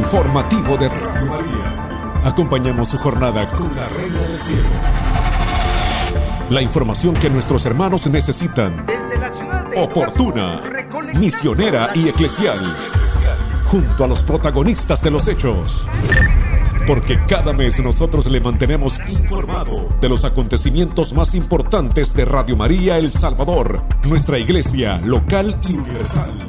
informativo de Radio María. Acompañamos su jornada con la Reina del Cielo. La información que nuestros hermanos necesitan. Oportuna, misionera y eclesial. Junto a los protagonistas de los hechos. Porque cada mes nosotros le mantenemos informado de los acontecimientos más importantes de Radio María El Salvador, nuestra iglesia local y universal.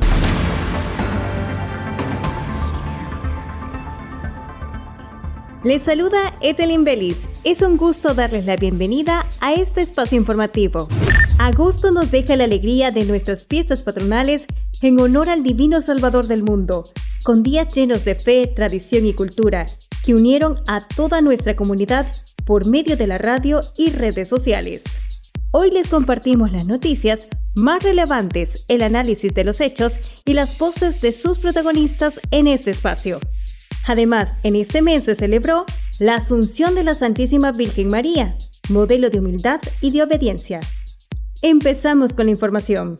Les saluda Etelyn Belis. Es un gusto darles la bienvenida a este espacio informativo. Agosto nos deja la alegría de nuestras fiestas patronales en honor al Divino Salvador del mundo, con días llenos de fe, tradición y cultura, que unieron a toda nuestra comunidad por medio de la radio y redes sociales. Hoy les compartimos las noticias más relevantes, el análisis de los hechos y las voces de sus protagonistas en este espacio. Además, en este mes se celebró la Asunción de la Santísima Virgen María, modelo de humildad y de obediencia. Empezamos con la información.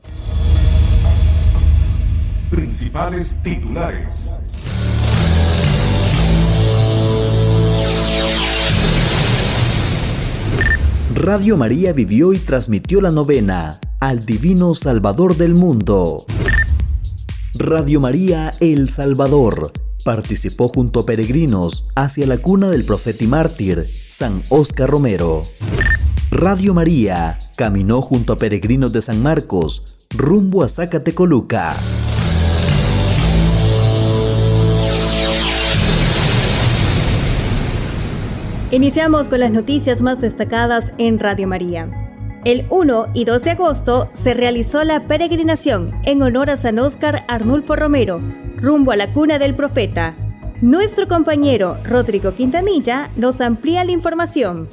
Principales titulares. Radio María vivió y transmitió la novena al Divino Salvador del mundo. Radio María El Salvador participó junto a peregrinos hacia la cuna del profeta y mártir, San Óscar Romero. Radio María caminó junto a peregrinos de San Marcos, rumbo a Zacatecoluca. Iniciamos con las noticias más destacadas en Radio María. El 1 y 2 de agosto se realizó la peregrinación en honor a San Óscar Arnulfo Romero, rumbo a la cuna del profeta. Nuestro compañero Rodrigo Quintanilla nos amplía la información.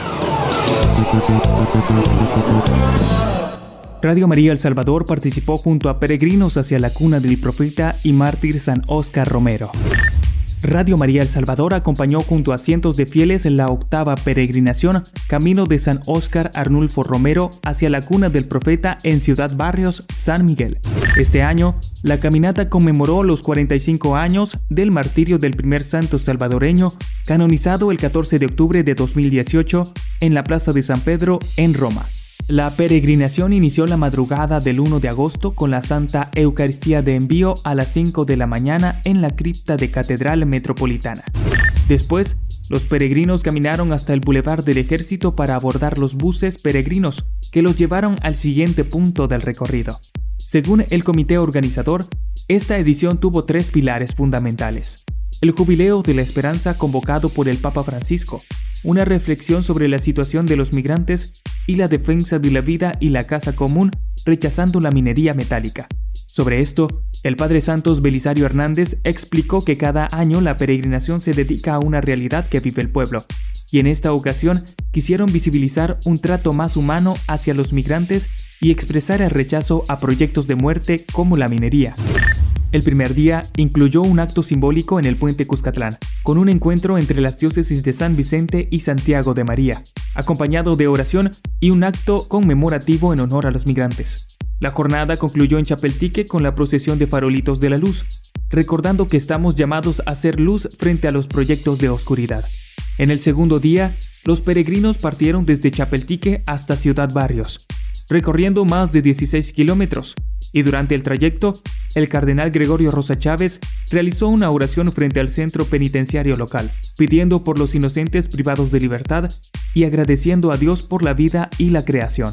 Radio María El Salvador participó junto a peregrinos hacia la cuna del profeta y mártir San Óscar Romero. Radio María El Salvador acompañó junto a cientos de fieles en la octava peregrinación camino de San Óscar Arnulfo Romero hacia la cuna del profeta en Ciudad Barrios, San Miguel. Este año, la caminata conmemoró los 45 años del martirio del primer santo salvadoreño, canonizado el 14 de octubre de 2018 en la Plaza de San Pedro, en Roma. La peregrinación inició la madrugada del 1 de agosto con la Santa Eucaristía de Envío a las 5 de la mañana en la cripta de Catedral Metropolitana. Después, los peregrinos caminaron hasta el Boulevard del Ejército para abordar los buses peregrinos que los llevaron al siguiente punto del recorrido. Según el comité organizador, esta edición tuvo 3 pilares fundamentales: el Jubileo de la Esperanza convocado por el Papa Francisco, una reflexión sobre la situación de los migrantes y la defensa de la vida y la casa común, rechazando la minería metálica. Sobre esto, el Padre Santos Belisario Hernández explicó que cada año la peregrinación se dedica a una realidad que vive el pueblo, y en esta ocasión quisieron visibilizar un trato más humano hacia los migrantes y expresar el rechazo a proyectos de muerte como la minería. El primer día incluyó un acto simbólico en el Puente Cuscatlán, con un encuentro entre las diócesis de San Vicente y Santiago de María, acompañado de oración y un acto conmemorativo en honor a los migrantes. La jornada concluyó en Chapeltique con la procesión de farolitos de la luz, recordando que estamos llamados a hacer luz frente a los proyectos de oscuridad. En el segundo día, los peregrinos partieron desde Chapeltique hasta Ciudad Barrios, recorriendo más de 16 kilómetros, y durante el trayecto, el cardenal Gregorio Rosa Chávez realizó una oración frente al centro penitenciario local, pidiendo por los inocentes privados de libertad y agradeciendo a Dios por la vida y la creación.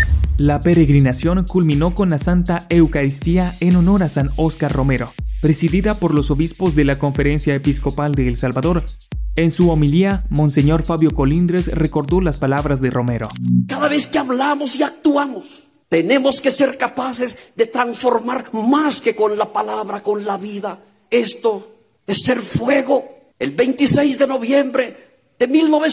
La peregrinación culminó con la Santa Eucaristía en honor a San Óscar Romero, presidida por los obispos de la Conferencia Episcopal de El Salvador. En su homilía, Monseñor Fabio Colindres recordó las palabras de Romero. Cada vez que hablamos y actuamos, tenemos que ser capaces de transformar más que con la palabra, con la vida. Esto es ser fuego. El 26 de noviembre de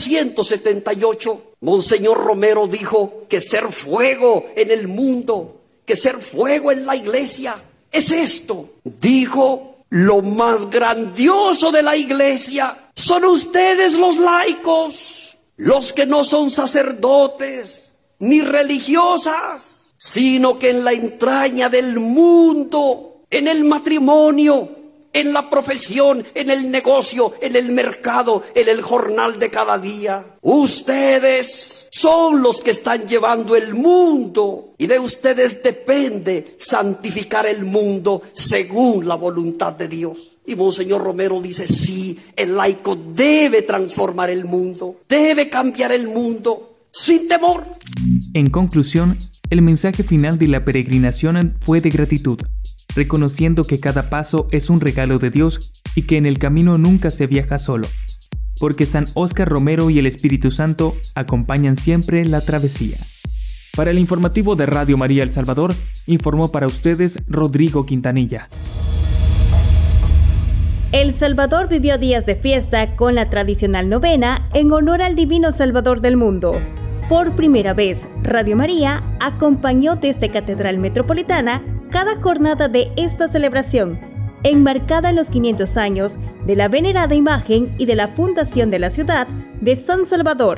1978, Monseñor Romero dijo que ser fuego en el mundo, que ser fuego en la iglesia, es esto. Dijo, lo más grandioso de la iglesia son ustedes los laicos, los que no son sacerdotes ni religiosas, sino que en la entraña del mundo, en el matrimonio, en la profesión, en el negocio, en el mercado, en el jornal de cada día. Ustedes son los que están llevando el mundo y de ustedes depende santificar el mundo según la voluntad de Dios. Y Monseñor Romero dice, sí, el laico debe transformar el mundo, debe cambiar el mundo sin temor. En conclusión, el mensaje final de la peregrinación fue de gratitud, reconociendo que cada paso es un regalo de Dios y que en el camino nunca se viaja solo, porque San Óscar Romero y el Espíritu Santo acompañan siempre la travesía. Para el informativo de Radio María El Salvador, informó para ustedes Rodrigo Quintanilla. El Salvador vivió días de fiesta con la tradicional novena en honor al Divino Salvador del mundo. Por primera vez, Radio María acompañó desde Catedral Metropolitana cada jornada de esta celebración, enmarcada en los 500 años de la venerada imagen y de la fundación de la ciudad de San Salvador.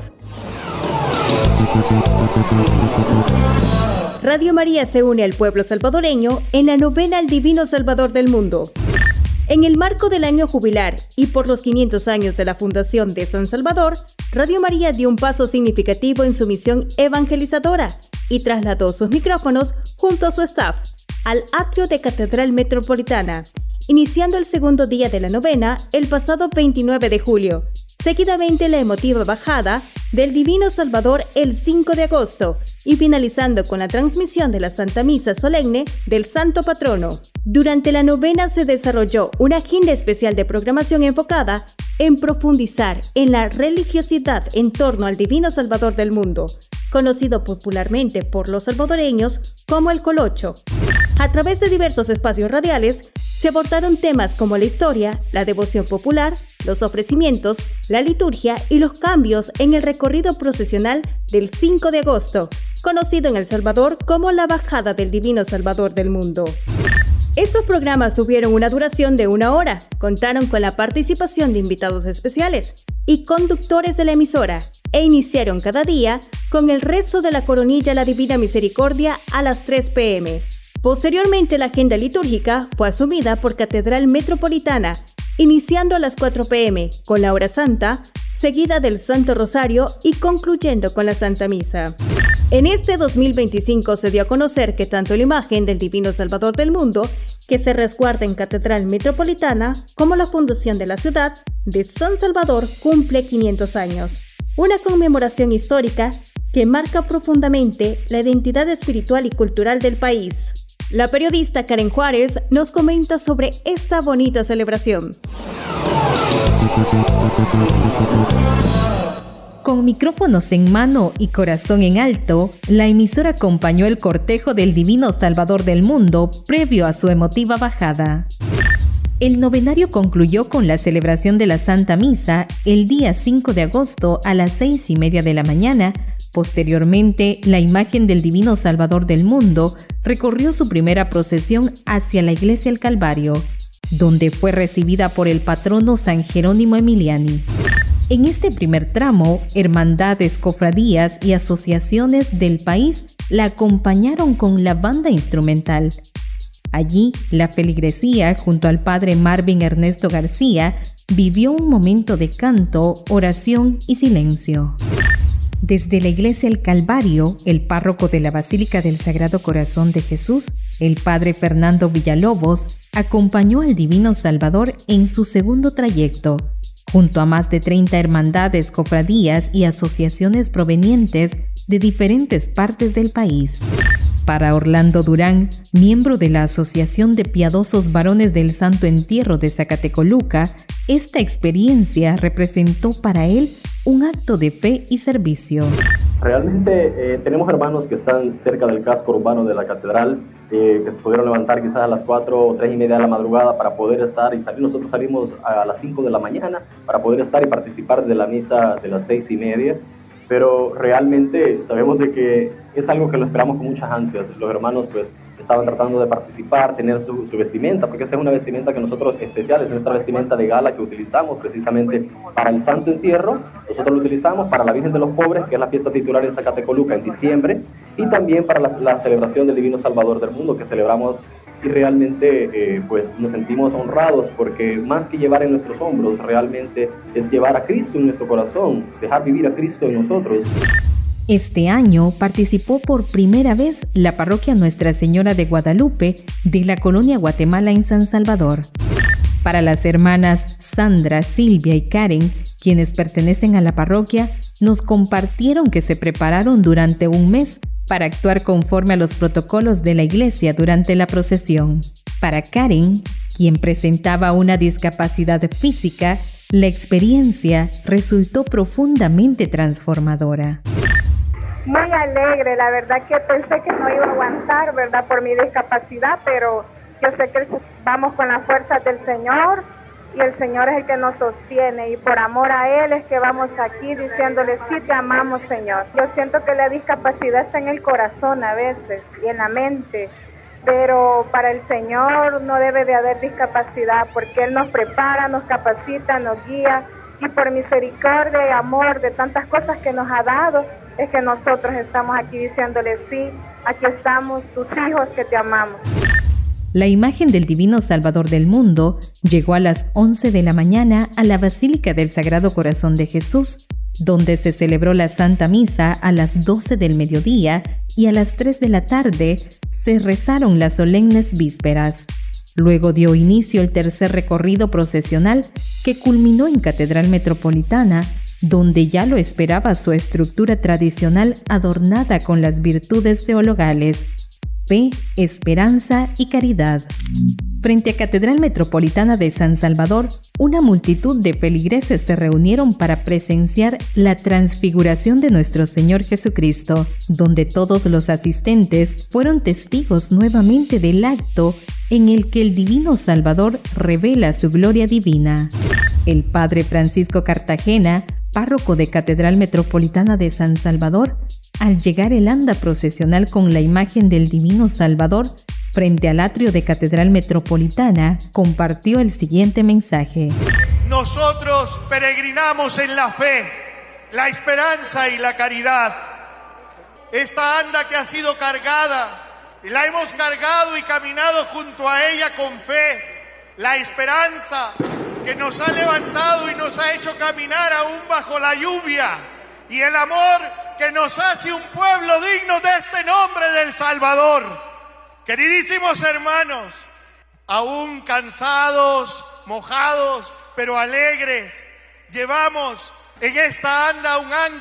Radio María se une al pueblo salvadoreño en la novena al Divino Salvador del mundo. En el marco del año jubilar y por los 500 años de la fundación de San Salvador, Radio María dio un paso significativo en su misión evangelizadora y trasladó sus micrófonos junto a su staff al atrio de Catedral Metropolitana, iniciando el segundo día de la novena el pasado 29 de julio, seguidamente la emotiva bajada del Divino Salvador el 5 de agosto y finalizando con la transmisión de la Santa Misa Solemne del Santo Patrono. Durante la novena se desarrolló una agenda especial de programación enfocada en profundizar en la religiosidad en torno al Divino Salvador del mundo, conocido popularmente por los salvadoreños como el Colocho. A través de diversos espacios radiales, se abordaron temas como la historia, la devoción popular, los ofrecimientos, la liturgia y los cambios en el recorrido procesional del 5 de agosto, conocido en El Salvador como la Bajada del Divino Salvador del mundo. Estos programas tuvieron una duración de 1 hora, contaron con la participación de invitados especiales y conductores de la emisora, e iniciaron cada día con el rezo de la coronilla a la Divina Misericordia a las 3 p.m. Posteriormente, la agenda litúrgica fue asumida por Catedral Metropolitana, iniciando a las 4 p.m. con la Hora Santa, seguida del Santo Rosario y concluyendo con la Santa Misa. En este 2025 se dio a conocer que tanto la imagen del Divino Salvador del mundo, que se resguarda en Catedral Metropolitana, como la fundación de la ciudad de San Salvador cumple 500 años. Una conmemoración histórica que marca profundamente la identidad espiritual y cultural del país. La periodista Karen Juárez nos comenta sobre esta bonita celebración. Con micrófonos en mano y corazón en alto, la emisora acompañó el cortejo del Divino Salvador del mundo previo a su emotiva bajada. El novenario concluyó con la celebración de la Santa Misa el día 5 de agosto a las 6:30 de la mañana. Posteriormente, la imagen del Divino Salvador del mundo recorrió su primera procesión hacia la Iglesia del Calvario, donde fue recibida por el patrono San Jerónimo Emiliani. En este primer tramo, hermandades, cofradías y asociaciones del país la acompañaron con la banda instrumental. Allí, la feligresía, junto al padre Marvin Ernesto García, vivió un momento de canto, oración y silencio. Desde la Iglesia del Calvario, el párroco de la Basílica del Sagrado Corazón de Jesús, el padre Fernando Villalobos, acompañó al Divino Salvador en su segundo trayecto, junto a más de 30 hermandades, cofradías y asociaciones provenientes de diferentes partes del país. Para Orlando Durán, miembro de la Asociación de Piadosos Varones del Santo Entierro de Zacatecoluca, esta experiencia representó para él un acto de fe y servicio. Realmente tenemos hermanos que están cerca del casco urbano de la catedral, que se pudieron levantar quizás a las 4 o 3:30 de la madrugada para poder estar y salir. Nosotros salimos a las 5 de la mañana para poder estar y participar de la misa de las 6:30, pero realmente sabemos de que es algo que lo esperamos con muchas ansias. Los hermanos pues estaban tratando de participar, tener su vestimenta, porque esa es una vestimenta que nosotros especial, es nuestra vestimenta de gala que utilizamos precisamente para el Santo Entierro. Nosotros lo utilizamos para la Virgen de los Pobres, que es la fiesta titular en Zacatecoluca en diciembre, y también para la celebración del Divino Salvador del mundo, que celebramos y realmente pues nos sentimos honrados porque más que llevar en nuestros hombros, realmente es llevar a Cristo en nuestro corazón, dejar vivir a Cristo en nosotros. Este año participó por primera vez la parroquia Nuestra Señora de Guadalupe de la colonia Guatemala en San Salvador. Para las hermanas Sandra, Silvia y Karen, quienes pertenecen a la parroquia, nos compartieron que se prepararon durante un mes para actuar conforme a los protocolos de la iglesia durante la procesión. Para Karen, quien presentaba una discapacidad física, la experiencia resultó profundamente transformadora. Muy alegre, la verdad que pensé que no iba a aguantar, ¿verdad? Por mi discapacidad, pero yo sé que vamos con las fuerzas del Señor y el Señor es el que nos sostiene y por amor a Él es que vamos aquí diciéndole, sí te amamos, Señor. Yo siento que la discapacidad está en el corazón a veces y en la mente, pero para el Señor no debe de haber discapacidad porque Él nos prepara, nos capacita, nos guía y por misericordia y amor de tantas cosas que nos ha dado, es que nosotros estamos aquí diciéndole, sí, aquí estamos, tus hijos que te amamos. La imagen del Divino Salvador del mundo llegó a las 11 de la mañana a la Basílica del Sagrado Corazón de Jesús, donde se celebró la Santa Misa a las 12 del mediodía y a las 3 de la tarde se rezaron las solemnes vísperas. Luego dio inicio el tercer recorrido procesional que culminó en Catedral Metropolitana, donde ya lo esperaba su estructura tradicional adornada con las virtudes teologales: fe, esperanza y caridad. Frente a Catedral Metropolitana de San Salvador, una multitud de feligreses se reunieron para presenciar la transfiguración de nuestro Señor Jesucristo, donde todos los asistentes fueron testigos nuevamente del acto en el que el Divino Salvador revela su gloria divina. El Padre Francisco Cartagena, párroco de Catedral Metropolitana de San Salvador, al llegar el anda procesional con la imagen del Divino Salvador frente al atrio de Catedral Metropolitana, compartió el siguiente mensaje. Nosotros peregrinamos en la fe, la esperanza y la caridad. Esta anda que ha sido cargada, la hemos cargado y caminado junto a ella con fe. La esperanza que nos ha levantado y nos ha hecho caminar aún bajo la lluvia. Y el amor que nos hace un pueblo digno de este nombre del Salvador. Queridísimos hermanos, aún cansados, mojados, pero alegres, llevamos en esta anda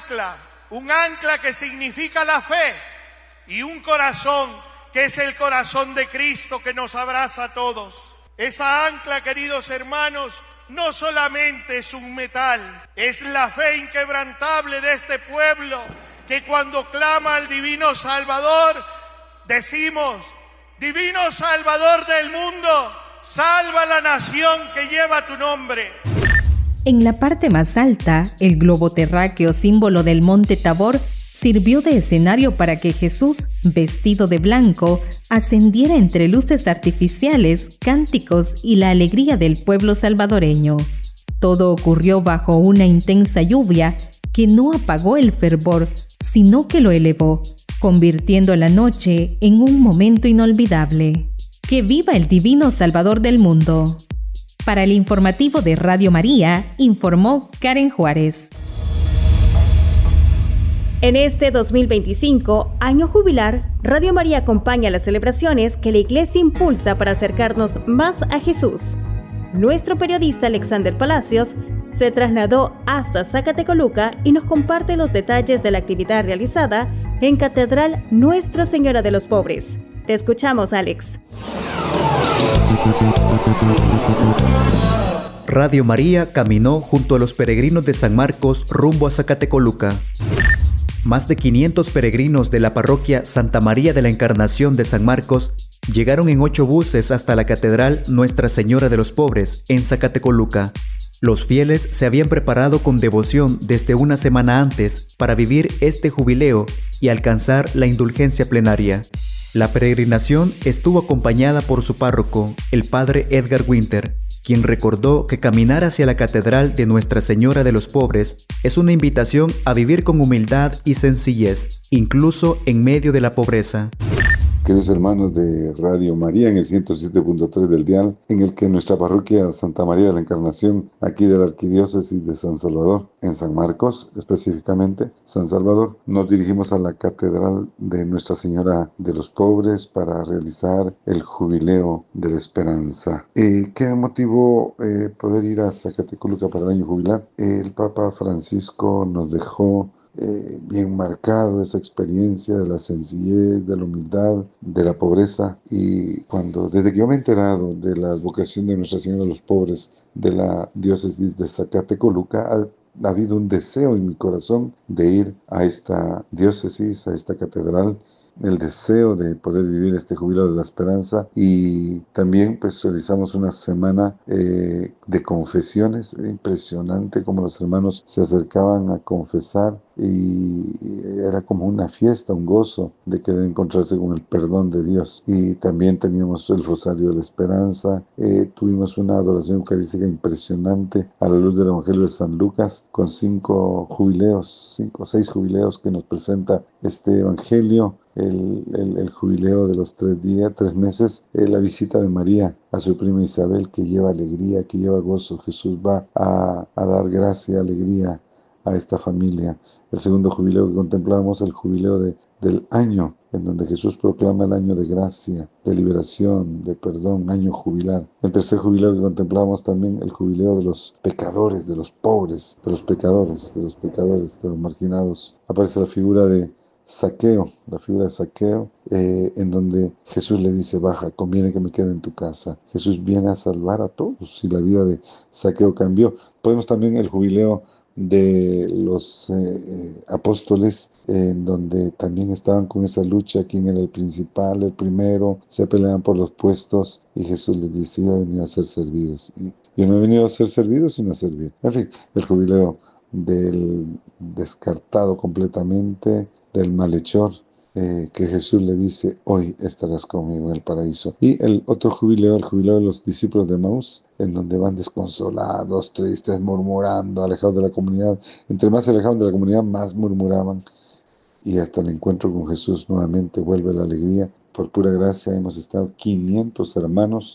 un ancla que significa la fe y un corazón que es el corazón de Cristo que nos abraza a todos. Esa ancla, queridos hermanos, no solamente es un metal, es la fe inquebrantable de este pueblo que cuando clama al Divino Salvador, decimos: Divino Salvador del mundo, salva la nación que lleva tu nombre. En la parte más alta, el globo terráqueo, símbolo del monte Tabor, sirvió de escenario para que Jesús, vestido de blanco, ascendiera entre luces artificiales, cánticos y la alegría del pueblo salvadoreño. Todo ocurrió bajo una intensa lluvia que no apagó el fervor, sino que lo elevó, convirtiendo la noche en un momento inolvidable. ¡Que viva el Divino Salvador del mundo! Para el informativo de Radio María, informó Karen Juárez. En este 2025, año jubilar, Radio María acompaña las celebraciones que la Iglesia impulsa para acercarnos más a Jesús. Nuestro periodista Alexander Palacios se trasladó hasta Zacatecoluca y nos comparte los detalles de la actividad realizada en Catedral Nuestra Señora de los Pobres. Te escuchamos, Alex. Radio María caminó junto a los peregrinos de San Marcos rumbo a Zacatecoluca. Más de 500 peregrinos de la parroquia Santa María de la Encarnación de San Marcos llegaron en 8 buses hasta la Catedral Nuestra Señora de los Pobres en Zacatecoluca. Los fieles se habían preparado con devoción desde una semana antes para vivir este jubileo y alcanzar la indulgencia plenaria. La peregrinación estuvo acompañada por su párroco, el padre Edgar Winter, quien recordó que caminar hacia la Catedral de Nuestra Señora de los Pobres es una invitación a vivir con humildad y sencillez, incluso en medio de la pobreza. Queridos hermanos de Radio María en el 107.3 del dial, en el que nuestra parroquia Santa María de la Encarnación, aquí de la Arquidiócesis de San Salvador, en San Marcos específicamente, San Salvador, nos dirigimos a la Catedral de Nuestra Señora de los Pobres para realizar el Jubileo de la Esperanza. ¿Qué motivó poder ir a Zacatecoluca para el año jubilar? El Papa Francisco nos dejó bien marcado esa experiencia de la sencillez, de la humildad, de la pobreza. Y desde que yo me he enterado de la vocación de Nuestra Señora de los Pobres de la diócesis de Zacatecoluca, ha habido un deseo en mi corazón de ir a esta diócesis, a esta catedral, el deseo de poder vivir este jubileo de la esperanza. Y también pues realizamos una semana de confesiones. Impresionante como los hermanos se acercaban a confesar, y era como una fiesta, un gozo de querer encontrarse con el perdón de Dios. Y también teníamos el Rosario de la Esperanza. Tuvimos una adoración eucarística impresionante a la luz del Evangelio de San Lucas, con 6 jubileos que nos presenta este Evangelio. El jubileo de los 3 meses, la visita de María a su prima Isabel, que lleva alegría, que lleva gozo. Jesús va a dar gracia, alegría a esta familia. El segundo jubileo que contemplamos, el jubileo del año, en donde Jesús proclama el año de gracia, de liberación, de perdón, año jubilar. El tercer jubileo que contemplamos también, el jubileo de los pecadores, de los pobres, de los pecadores, de los marginados. Aparece la figura de Zaqueo, en donde Jesús le dice: baja, conviene que me quede en tu casa. Jesús viene a salvar a todos y la vida de Zaqueo cambió. Podemos también el jubileo de los apóstoles, en donde también estaban con esa lucha: quién era el principal, el primero, se peleaban por los puestos, y Jesús les dice: yo he venido a ser servidos, y yo no he venido a ser servido sino a servir. En fin, el jubileo del descartado completamente, del malhechor, que Jesús le dice: hoy estarás conmigo en el paraíso. Y el otro jubileo, el jubileo de los discípulos de Emaús, en donde van desconsolados, tristes, murmurando, alejados de la comunidad. Entre más se alejaban de la comunidad, más murmuraban. Y hasta el encuentro con Jesús nuevamente vuelve la alegría. Por pura gracia hemos estado 500 hermanos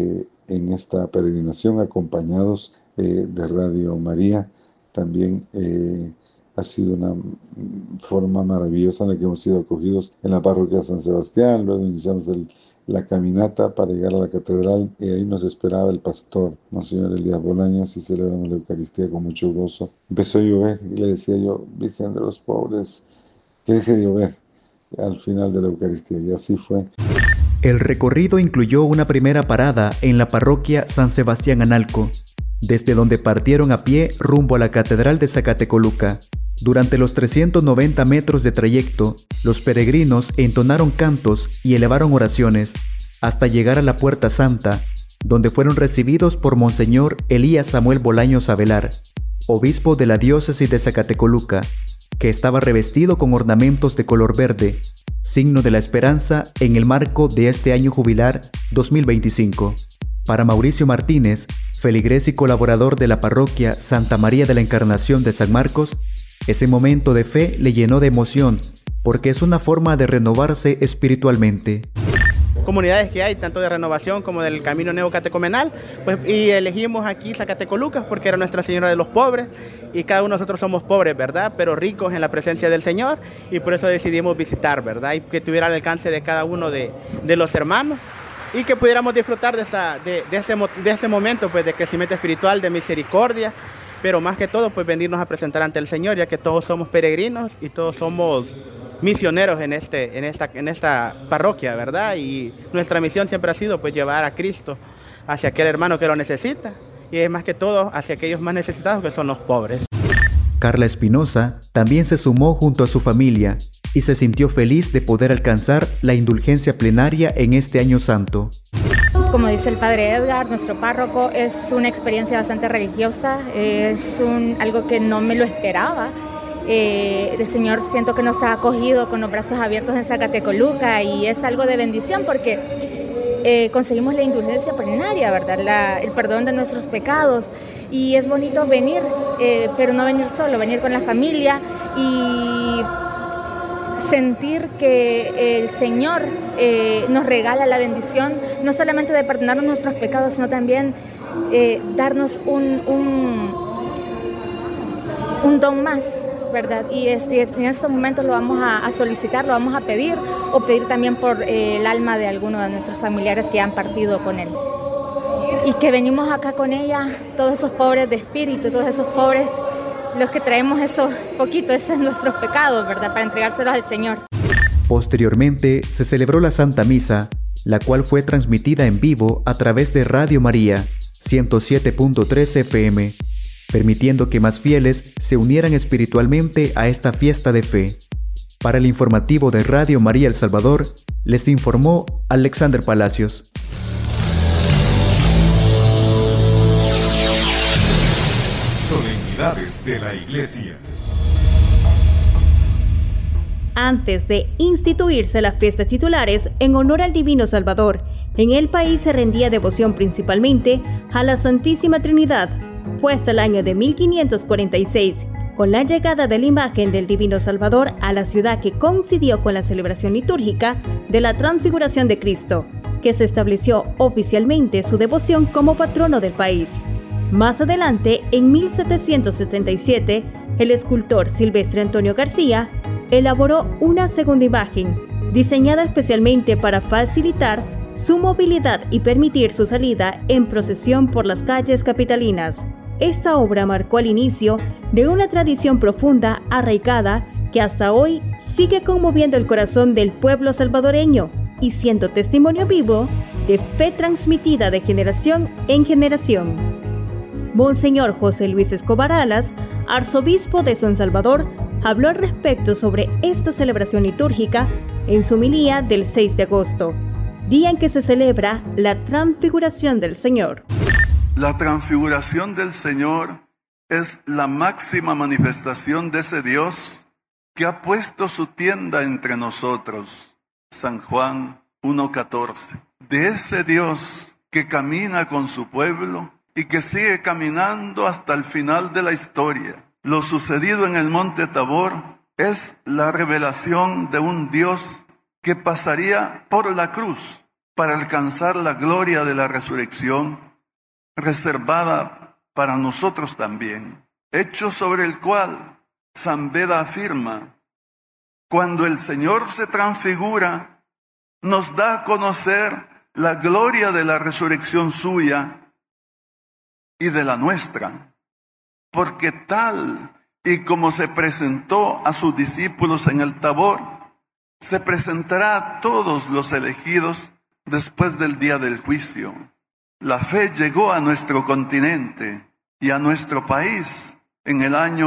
en esta peregrinación, acompañados de Radio María. También ha sido una forma maravillosa en la que hemos sido acogidos en la parroquia de San Sebastián. Luego iniciamos la caminata para llegar a la catedral, y ahí nos esperaba el pastor, Monseñor Elías Bolaños, y celebramos la Eucaristía con mucho gozo. Empezó a llover y le decía yo: Virgen de los pobres, que deje de llover al final de la Eucaristía, y así fue. El recorrido incluyó una primera parada en la parroquia San Sebastián Analco, desde donde partieron a pie rumbo a la Catedral de Zacatecoluca. Durante los 390 metros de trayecto, los peregrinos entonaron cantos y elevaron oraciones hasta llegar a la Puerta Santa, donde fueron recibidos por Monseñor Elías Samuel Bolaños Avelar, obispo de la diócesis de Zacatecoluca, que estaba revestido con ornamentos de color verde, signo de la esperanza en el marco de este año jubilar 2025. Para Mauricio Martínez, feligrés y colaborador de la parroquia Santa María de la Encarnación de San Marcos, ese momento de fe le llenó de emoción, porque es una forma de renovarse espiritualmente. Comunidades que hay, tanto de renovación como del camino neocatecumenal, pues, y elegimos aquí Zacatecoluca porque era Nuestra Señora de los Pobres, y cada uno de nosotros somos pobres, ¿verdad?, pero ricos en la presencia del Señor, y por eso decidimos visitar, ¿verdad?, y que tuviera el alcance de cada uno de los hermanos, y que pudiéramos disfrutar de este momento, pues, de crecimiento espiritual, de misericordia, pero más que todo, pues, venirnos a presentar ante el Señor, ya que todos somos peregrinos y todos somos misioneros en esta parroquia, ¿verdad? Y nuestra misión siempre ha sido, pues, llevar a Cristo hacia aquel hermano que lo necesita, y es más que todo hacia aquellos más necesitados, que son los pobres. Carla Espinosa también se sumó junto a su familia y se sintió feliz de poder alcanzar la indulgencia plenaria en este año santo. Como dice el padre Edgar, nuestro párroco, es una experiencia bastante religiosa, es algo que no me lo esperaba. El Señor siento que nos ha acogido con los brazos abiertos en Zacatecoluca, y es algo de bendición porque conseguimos la indulgencia plenaria, ¿verdad? El perdón de nuestros pecados, y es bonito venir, pero no venir solo, venir con la familia y sentir que el Señor nos regala la bendición, no solamente de perdonarnos nuestros pecados, sino también darnos un don más, ¿verdad? Y en estos momentos lo vamos a solicitar, lo vamos a pedir, o pedir también por el alma de alguno de nuestros familiares que han partido con Él. Y que venimos acá con ella, todos esos pobres de espíritu, todos esos pobres, los que traemos esos poquitos, esos nuestros pecados, ¿verdad? Para entregárselos al Señor. Posteriormente se celebró la Santa Misa, la cual fue transmitida en vivo a través de Radio María 107.3 FM, permitiendo que más fieles se unieran espiritualmente a esta fiesta de fe. Para el informativo de Radio María El Salvador, les informó Alexander Palacios. Solemnidades de la Iglesia. Antes de instituirse las fiestas titulares en honor al Divino Salvador, en el país se rendía devoción principalmente a la Santísima Trinidad. Fue hasta el año de 1546, con la llegada de la imagen del Divino Salvador a la ciudad, que coincidió con la celebración litúrgica de la Transfiguración de Cristo, que se estableció oficialmente su devoción como patrono del país. Más adelante, en 1777, el escultor Silvestre Antonio García elaboró una segunda imagen, diseñada especialmente para facilitar su movilidad y permitir su salida en procesión por las calles capitalinas. Esta obra marcó el inicio de una tradición profunda, arraigada, que hasta hoy sigue conmoviendo el corazón del pueblo salvadoreño y siendo testimonio vivo de fe transmitida de generación en generación. Monseñor José Luis Escobar Alas, arzobispo de San Salvador, habló al respecto sobre esta celebración litúrgica en su homilía del 6 de agosto, día en que se celebra la Transfiguración del Señor. La Transfiguración del Señor es la máxima manifestación de ese Dios que ha puesto su tienda entre nosotros. San Juan 1:14. De ese Dios que camina con su pueblo y que sigue caminando hasta el final de la historia. Lo sucedido en el monte Tabor es la revelación de un Dios que pasaría por la cruz para alcanzar la gloria de la resurrección, reservada para nosotros también. Hecho sobre el cual San Beda afirma: cuando el Señor se transfigura, nos da a conocer la gloria de la resurrección suya y de la nuestra, porque tal y como se presentó a sus discípulos en el Tabor, se presentará a todos los elegidos después del día del juicio. La fe llegó a nuestro continente y a nuestro país en el año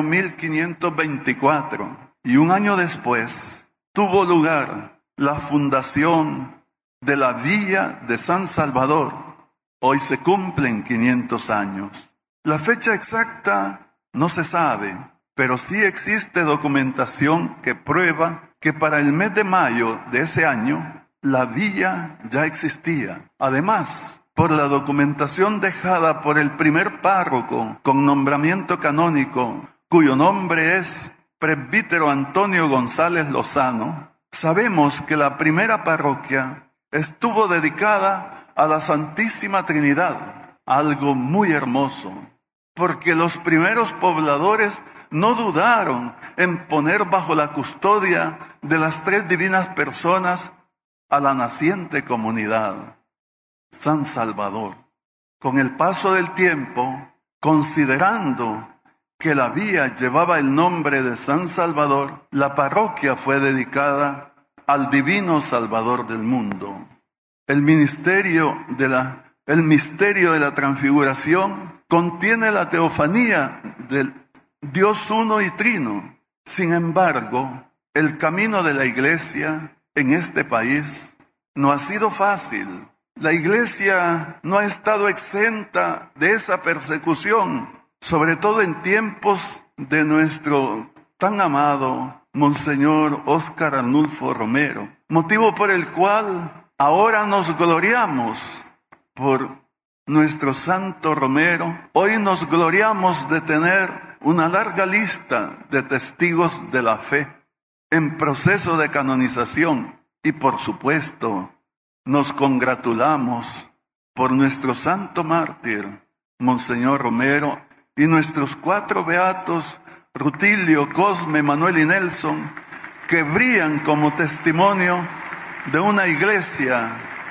1524, y un año después tuvo lugar la fundación de la Villa de San Salvador. Hoy se cumplen 500 años. La fecha exacta no se sabe, pero sí existe documentación que prueba que para el mes de mayo de ese año la villa ya existía. Además, por la documentación dejada por el primer párroco con nombramiento canónico, cuyo nombre es Presbítero Antonio González Lozano, sabemos que la primera parroquia estuvo dedicada a la Santísima Trinidad, algo muy hermoso, porque los primeros pobladores no dudaron en poner bajo la custodia de las tres divinas personas a la naciente comunidad, San Salvador. Con el paso del tiempo, considerando que la vía llevaba el nombre de San Salvador, la parroquia fue dedicada al Divino Salvador del mundo. El misterio de la transfiguración contiene la teofanía del Dios uno y trino. Sin embargo, el camino de la Iglesia en este país no ha sido fácil. La Iglesia no ha estado exenta de esa persecución, sobre todo en tiempos de nuestro tan amado Monseñor Óscar Arnulfo Romero, motivo por el cual ahora nos gloriamos por nuestro Santo Romero. Hoy nos gloriamos de tener una larga lista de testigos de la fe en proceso de canonización. Y por supuesto, nos congratulamos por nuestro santo mártir, Monseñor Romero, y nuestros 4 beatos, Rutilio, Cosme, Manuel y Nelson, que brillan como testimonio de una iglesia,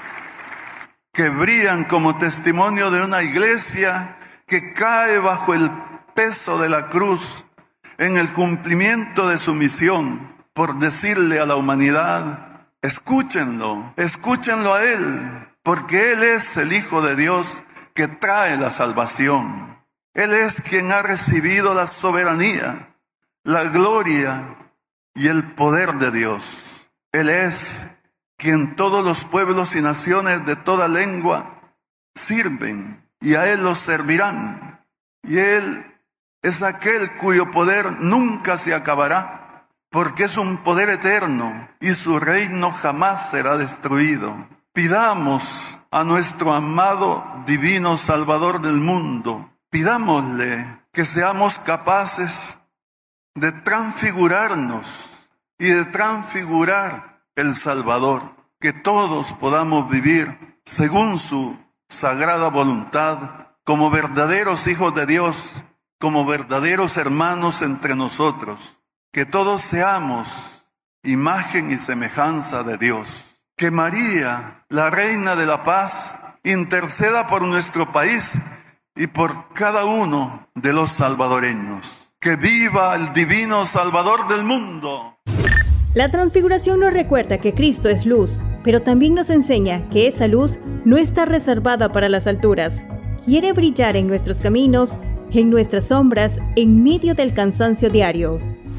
que cae bajo el peso de la cruz en el cumplimiento de su misión, por decirle a la humanidad: escúchenlo a Él, porque Él es el Hijo de Dios que trae la salvación. Él es quien ha recibido la soberanía, la gloria y el poder de Dios. Él es quien todos los pueblos y naciones de toda lengua sirven, y a Él los servirán. Y Él es aquel cuyo poder nunca se acabará, porque es un poder eterno y su reino jamás será destruido. Pidamos a nuestro amado divino Salvador del mundo, pidámosle que seamos capaces de transfigurarnos y de transfigurar el Salvador, que todos podamos vivir según su sagrada voluntad, como verdaderos hijos de Dios, como verdaderos hermanos entre nosotros, que todos seamos imagen y semejanza de Dios. Que María, la Reina de la Paz, interceda por nuestro país y por cada uno de los salvadoreños. ¡Que viva el divino Salvador del mundo! La transfiguración nos recuerda que Cristo es luz, pero también nos enseña que esa luz no está reservada para las alturas. Quiere brillar en nuestros caminos, en nuestras sombras, en medio del cansancio diario.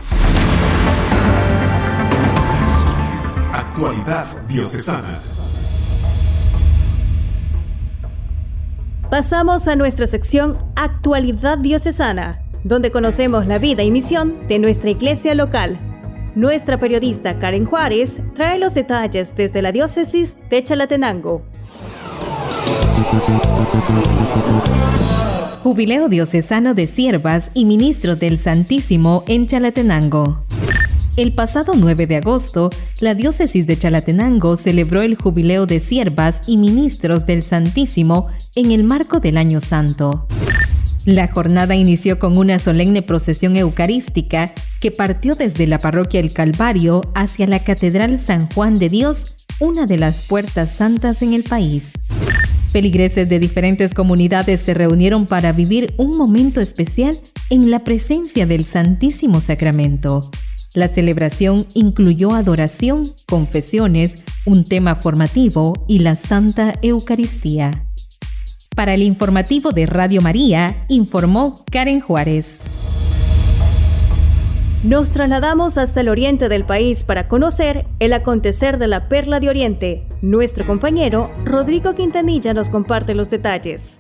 Actualidad diocesana. Pasamos a nuestra sección Actualidad diocesana, donde conocemos la vida y misión de nuestra iglesia local. Nuestra periodista Karen Juárez trae los detalles desde la diócesis de Chalatenango. Jubileo diocesano de siervas y ministros del Santísimo en Chalatenango. El pasado 9 de agosto, la diócesis de Chalatenango celebró el jubileo de siervas y ministros del Santísimo en el marco del Año Santo. La jornada inició con una solemne procesión eucarística que partió desde la parroquia El Calvario hacia la Catedral San Juan de Dios, una de las puertas santas en el país. Feligreses de diferentes comunidades se reunieron para vivir un momento especial en la presencia del Santísimo Sacramento. La celebración incluyó adoración, confesiones, un tema formativo y la Santa Eucaristía. Para el informativo de Radio María, informó Karen Juárez. Nos trasladamos hasta el oriente del país para conocer el acontecer de la Perla de Oriente. Nuestro compañero Rodrigo Quintanilla nos comparte los detalles.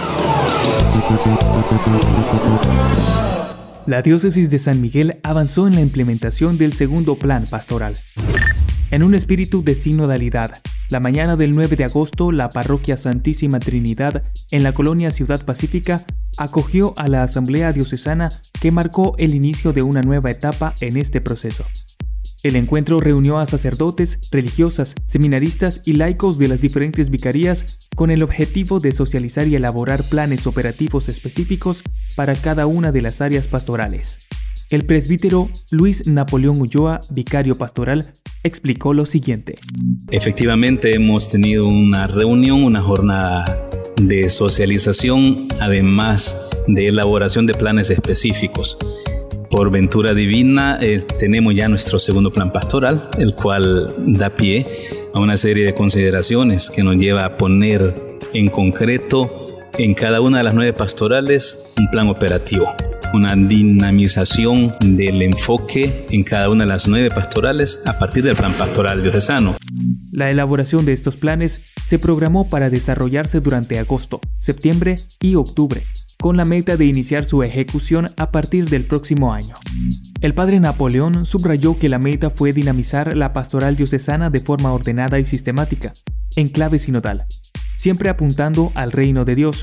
La diócesis de San Miguel avanzó en la implementación del segundo plan pastoral. En un espíritu de sinodalidad, la mañana del 9 de agosto, la parroquia Santísima Trinidad en la colonia Ciudad Pacífica acogió a la asamblea diocesana que marcó el inicio de una nueva etapa en este proceso. El encuentro reunió a sacerdotes, religiosas, seminaristas y laicos de las diferentes vicarías con el objetivo de socializar y elaborar planes operativos específicos para cada una de las áreas pastorales. El presbítero Luis Napoleón Ulloa, vicario pastoral, explicó lo siguiente. Efectivamente hemos tenido una reunión, una jornada de socialización, además de elaboración de planes específicos. Por ventura divina tenemos ya nuestro segundo plan pastoral, el cual da pie a una serie de consideraciones que nos lleva a poner en concreto en cada una de las 9 pastorales un plan operativo. Una dinamización del enfoque en cada una de las 9 pastorales a partir del plan pastoral diocesano. La elaboración de estos planes se programó para desarrollarse durante agosto, septiembre y octubre, con la meta de iniciar su ejecución a partir del próximo año. El padre Napoleón subrayó que la meta fue dinamizar la pastoral diocesana de forma ordenada y sistemática, en clave sinodal, siempre apuntando al reino de Dios,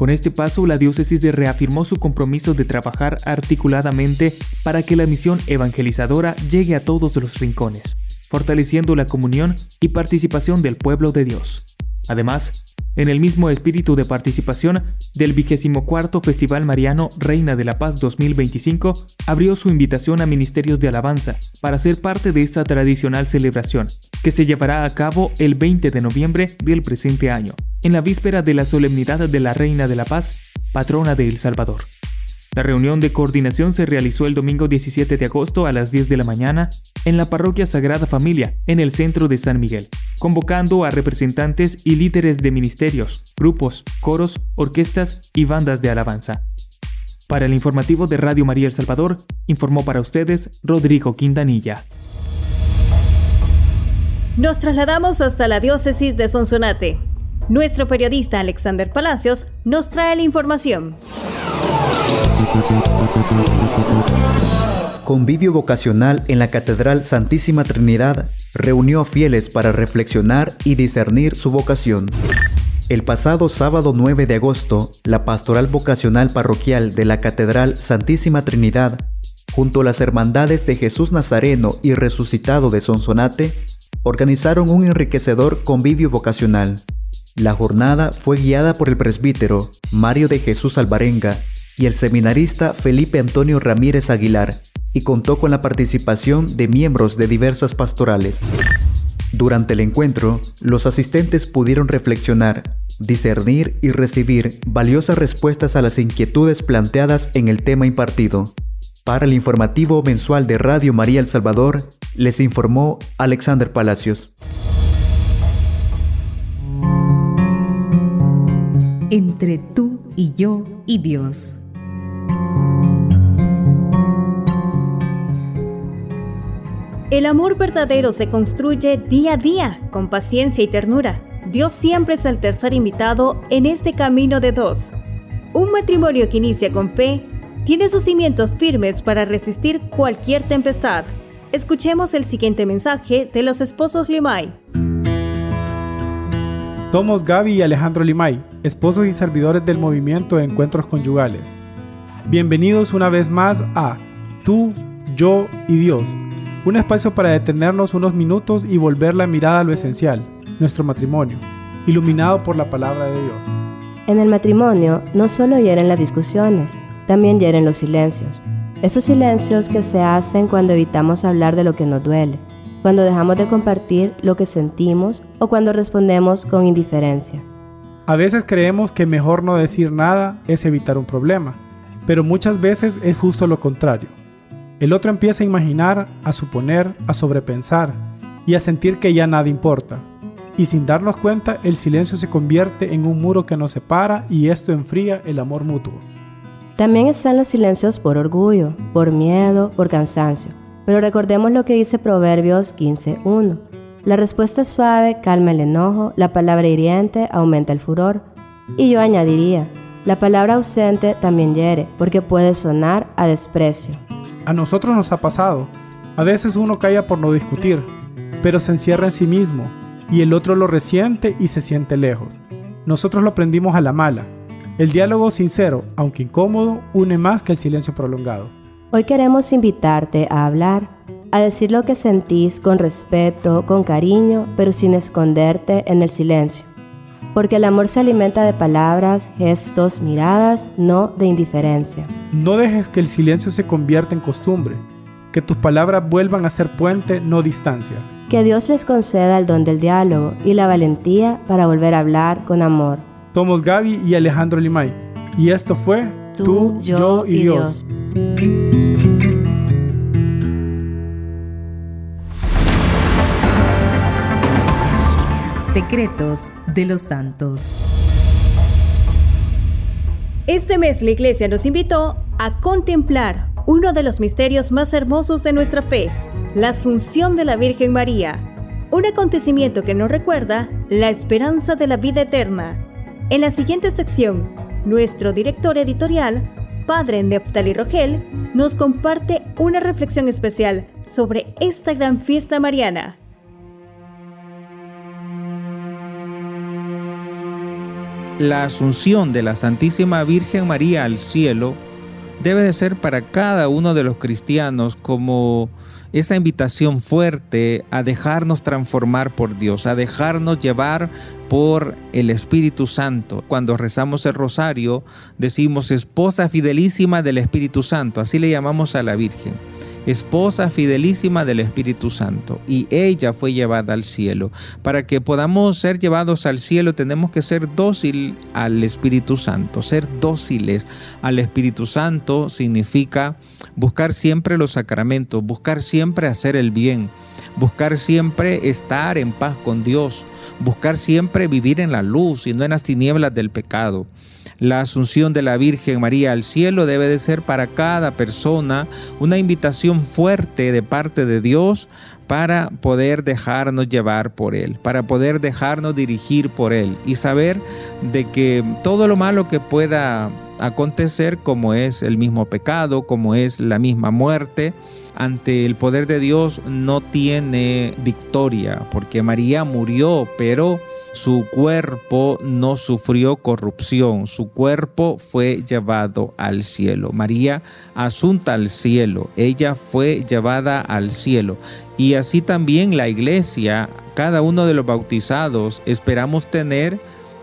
Con este paso, la diócesis reafirmó su compromiso de trabajar articuladamente para que la misión evangelizadora llegue a todos los rincones, fortaleciendo la comunión y participación del pueblo de Dios. Además, en el mismo espíritu de participación del 24º Festival Mariano Reina de la Paz 2025, abrió su invitación a ministerios de alabanza para ser parte de esta tradicional celebración, que se llevará a cabo el 20 de noviembre del presente año, en la víspera de la solemnidad de la Reina de la Paz, patrona de El Salvador. La reunión de coordinación se realizó el domingo 17 de agosto a las 10 de la mañana en la Parroquia Sagrada Familia, en el centro de San Miguel, convocando a representantes y líderes de ministerios, grupos, coros, orquestas y bandas de alabanza. Para el informativo de Radio María El Salvador, informó para ustedes Rodrigo Quintanilla. Nos trasladamos hasta la diócesis de Sonsonate. Nuestro periodista Alexander Palacios nos trae la información. Convivio vocacional en la Catedral Santísima Trinidad reunió a fieles para reflexionar y discernir su vocación. El pasado sábado 9 de agosto, la Pastoral Vocacional Parroquial de la Catedral Santísima Trinidad, junto a las Hermandades de Jesús Nazareno y Resucitado de Sonsonate, organizaron un enriquecedor convivio vocacional. La jornada fue guiada por el presbítero Mario de Jesús Alvarenga y el seminarista Felipe Antonio Ramírez Aguilar, y contó con la participación de miembros de diversas pastorales. Durante el encuentro, los asistentes pudieron reflexionar, discernir y recibir valiosas respuestas a las inquietudes planteadas en el tema impartido. Para el informativo mensual de Radio María El Salvador, les informó Alexander Palacios. Entre tú y yo y Dios. El amor verdadero se construye día a día, con paciencia y ternura. Dios siempre es el tercer invitado en este camino de dos. Un matrimonio que inicia con fe tiene sus cimientos firmes para resistir cualquier tempestad. Escuchemos el siguiente mensaje de los esposos Limay. Somos Gaby y Alejandro Limay, esposos y servidores del movimiento de encuentros conyugales. Bienvenidos una vez más a Tú, Yo y Dios. Un espacio para detenernos unos minutos y volver la mirada a lo esencial, nuestro matrimonio, iluminado por la palabra de Dios. En el matrimonio no solo hieren las discusiones, también hieren los silencios. Esos silencios que se hacen cuando evitamos hablar de lo que nos duele, cuando dejamos de compartir lo que sentimos o cuando respondemos con indiferencia. A veces creemos que mejor no decir nada es evitar un problema, pero muchas veces es justo lo contrario. El otro empieza a imaginar, a suponer, a sobrepensar y a sentir que ya nada importa. Y sin darnos cuenta, el silencio se convierte en un muro que nos separa y esto enfría el amor mutuo. También están los silencios por orgullo, por miedo, por cansancio. Pero recordemos lo que dice Proverbios 15:1. La respuesta suave calma el enojo, la palabra hiriente aumenta el furor. Y yo añadiría, la palabra ausente también hiere, porque puede sonar a desprecio. A nosotros nos ha pasado. A veces uno calla por no discutir, pero se encierra en sí mismo, y el otro lo resiente y se siente lejos. Nosotros lo aprendimos a la mala. El diálogo sincero, aunque incómodo, une más que el silencio prolongado. Hoy queremos invitarte a hablar, a decir lo que sentís con respeto, con cariño, pero sin esconderte en el silencio. Porque el amor se alimenta de palabras, gestos, miradas, no de indiferencia. No dejes que el silencio se convierta en costumbre, que tus palabras vuelvan a ser puente, no distancia. Que Dios les conceda el don del diálogo y la valentía para volver a hablar con amor. Somos Gaby y Alejandro Limay, y esto fue Tú, Yo y Dios. Secretos de los Santos. Este mes la Iglesia nos invitó a contemplar uno de los misterios más hermosos de nuestra fe, la Asunción de la Virgen María, un acontecimiento que nos recuerda la esperanza de la vida eterna. En la siguiente sección, nuestro director editorial, Padre Neftali Rogel, nos comparte una reflexión especial sobre esta gran fiesta mariana. La asunción de la Santísima Virgen María al cielo debe de ser para cada uno de los cristianos como esa invitación fuerte a dejarnos transformar por Dios, a dejarnos llevar por el Espíritu Santo. Cuando rezamos el rosario, decimos esposa fidelísima del Espíritu Santo, así le llamamos a la Virgen. Esposa fidelísima del Espíritu Santo, y ella fue llevada al cielo. Para que podamos ser llevados al cielo tenemos que ser dóciles al Espíritu Santo. Ser dóciles al Espíritu Santo significa buscar siempre los sacramentos, buscar siempre hacer el bien, buscar siempre estar en paz con Dios, buscar siempre vivir en la luz y no en las tinieblas del pecado. La asunción de la Virgen María al cielo debe de ser para cada persona una invitación fuerte de parte de Dios para poder dejarnos llevar por Él, para poder dejarnos dirigir por Él y saber de que todo lo malo que pueda acontecer, como es el mismo pecado, como es la misma muerte, ante el poder de Dios no tiene victoria, porque María murió, pero su cuerpo no sufrió corrupción, su cuerpo fue llevado al cielo. María asunta al cielo, ella fue llevada al cielo. Y así también la iglesia, cada uno de los bautizados, esperamos tener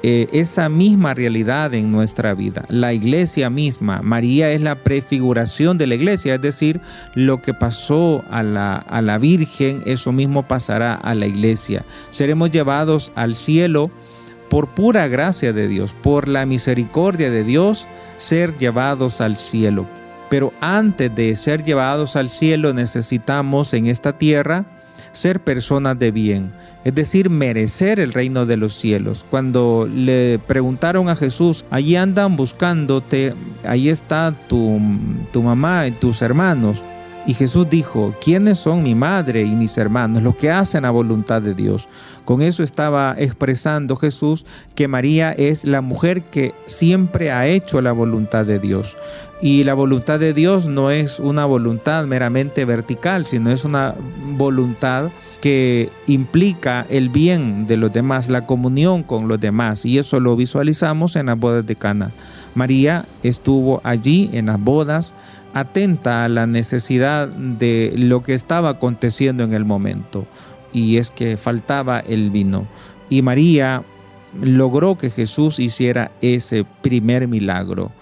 esa misma realidad en nuestra vida. La iglesia misma, María es la prefiguración de la iglesia, es decir, lo que pasó a la Virgen, eso mismo pasará a la iglesia. Seremos llevados al cielo por pura gracia de Dios, por la misericordia de Dios, ser llevados al cielo. Pero antes de ser llevados al cielo necesitamos en esta tierra ser personas de bien, es decir, merecer el reino de los cielos. Cuando le preguntaron a Jesús, allí andan buscándote, ahí está tu mamá y tus hermanos. Y Jesús dijo, ¿quiénes son mi madre y mis hermanos? Los que hacen la voluntad de Dios. Con eso estaba expresando Jesús que María es la mujer que siempre ha hecho la voluntad de Dios. Y la voluntad de Dios no es una voluntad meramente vertical, sino es una voluntad que implica el bien de los demás, la comunión con los demás. Y eso lo visualizamos en las bodas de Cana. María estuvo allí en las bodas, atenta a la necesidad de lo que estaba aconteciendo en el momento, y es que faltaba el vino. Y María logró que Jesús hiciera ese primer milagro.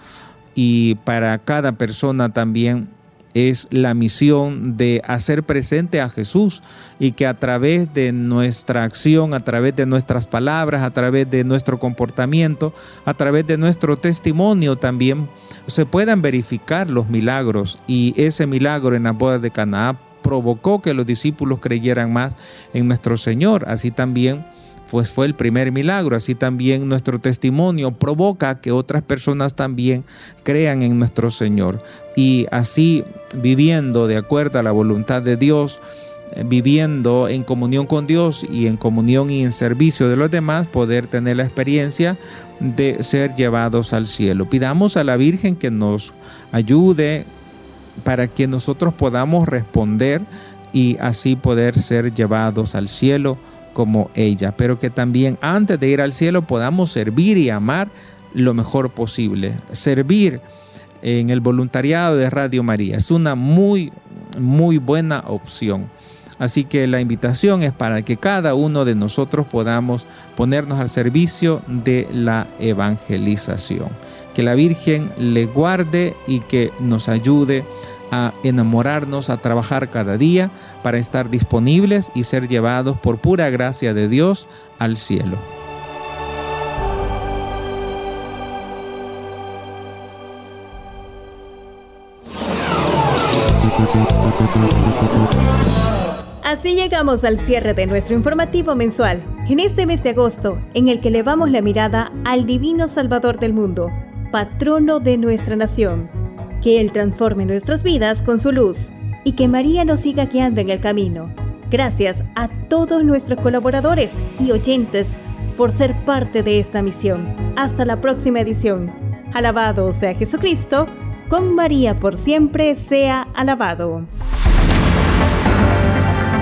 Y para cada persona también es la misión de hacer presente a Jesús, y que a través de nuestra acción, a través de nuestras palabras, a través de nuestro comportamiento, a través de nuestro testimonio también se puedan verificar los milagros. Y ese milagro en las bodas de Caná provocó que los discípulos creyeran más en nuestro Señor. Así también pues fue el primer milagro. Así también nuestro testimonio provoca que otras personas también crean en nuestro Señor. Y así, viviendo de acuerdo a la voluntad de Dios, viviendo en comunión con Dios y en comunión y en servicio de los demás, poder tener la experiencia de ser llevados al cielo. Pidamos a la Virgen que nos ayude para que nosotros podamos responder y así poder ser llevados al cielo como ella, pero que también antes de ir al cielo podamos servir y amar lo mejor posible. Servir en el voluntariado de Radio María es una muy buena opción. Así que la invitación es para que cada uno de nosotros podamos ponernos al servicio de la evangelización. Que la Virgen le guarde y que nos ayude a enamorarnos, a trabajar cada día para estar disponibles y ser llevados por pura gracia de Dios al cielo. Así llegamos al cierre de nuestro informativo mensual, en este mes de agosto, en el que elevamos la mirada al Divino Salvador del mundo, patrono de nuestra nación. Que Él transforme nuestras vidas con su luz y que María nos siga guiando en el camino. Gracias a todos nuestros colaboradores y oyentes por ser parte de esta misión. Hasta la próxima edición. Alabado sea Jesucristo, con María por siempre sea alabado.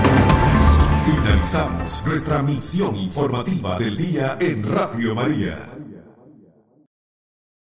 Finalizamos nuestra misión informativa del día en Radio María.